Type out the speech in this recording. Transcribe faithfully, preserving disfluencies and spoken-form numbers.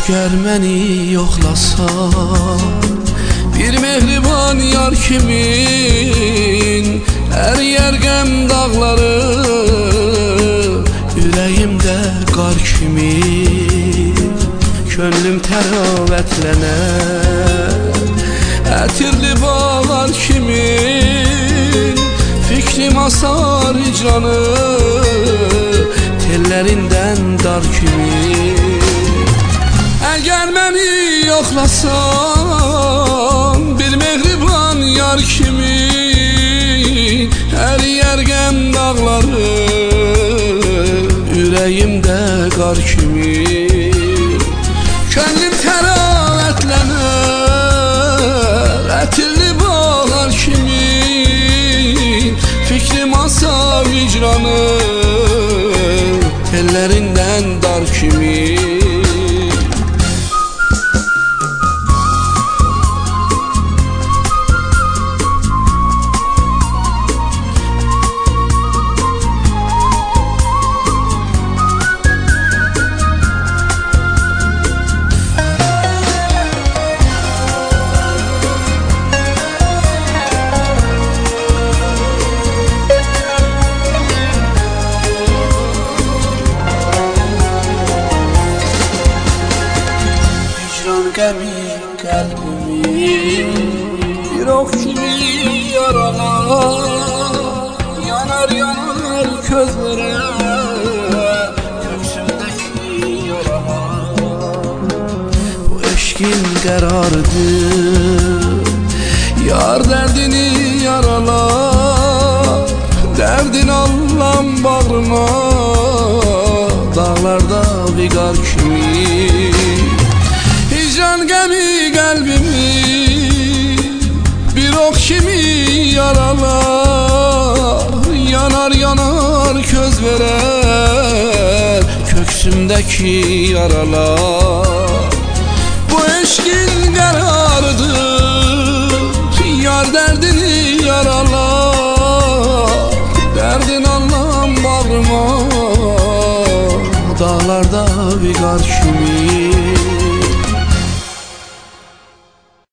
Əgər məni yoxlasan bir mehriban yar kimin, əriyər qəm dağları ürəyimdə qar kimi. Könlüm təravətlənər ətirli bağlar kimin, fikrim asar hicranı tellərindən dar kimi. Əgər məni yoxlasan bir mehriban yar kimi, əriyər qəm dağları ürəyimdə qar kimi. Könlüm təravətlənər ətirli bağlar kimi, fikrim asar vicranı tellərindən dar kimi. Qəmi qəlbimi bir ox kimi yaralar, yanar yanar közlərə köksümdəki yaralar. Bu eşqin qərarıdır, yar dərdini yaralar, dərdin allam bağrıma dağlarda viqar kimi. Hicran qəmi qəlbimi bir ox kimi yaralar, yanar yanar köz verər köksümdəki yaralar. Bu eşqin qərarıdır, yar dərdini yaralar, dərdin anlam bağrıma dağlarda viqar kimi.